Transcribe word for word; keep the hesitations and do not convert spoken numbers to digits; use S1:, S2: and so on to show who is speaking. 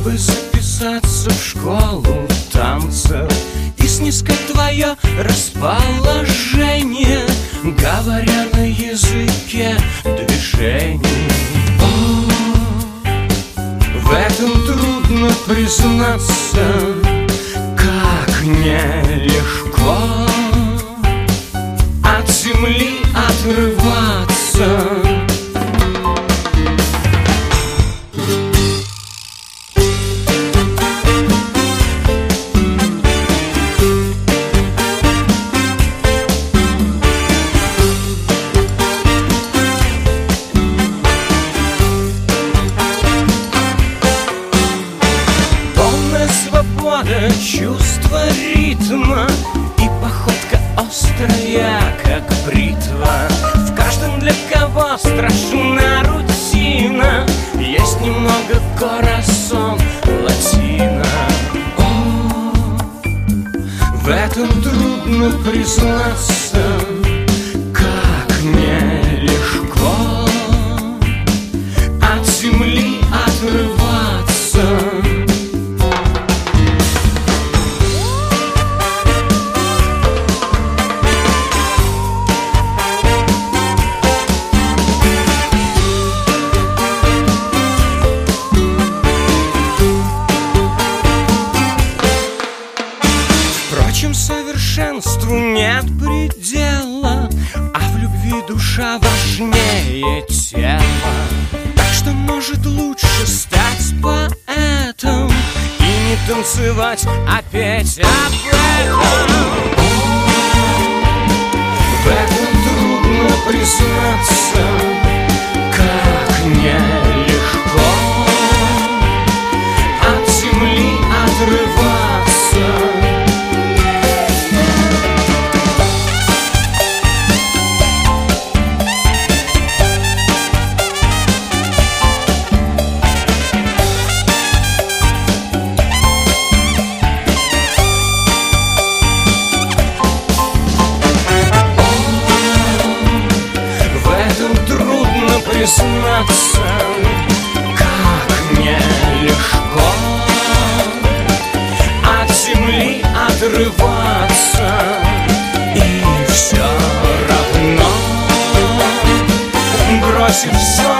S1: Чтобы записаться в школу танцев и снискать твое расположение, говоря на языке движений. О, в этом трудно признаться, как нелегко от земли отрываться. Чувство ритма и походка острая, как бритва. В каждом, для кого страшна рутина, есть немного корасон латина. О, в этом трудно признаться, как нелегко от земли отрываться. Впрочем, совершенству нет предела, а в любви душа важнее тела. Так что, может, лучше стать поэтом и не танцевать, а петь об этом. В этом трудно признаться, как нелегко от земли отрываться. Признаться, как нелегко от земли отрываться. И все равно, бросив все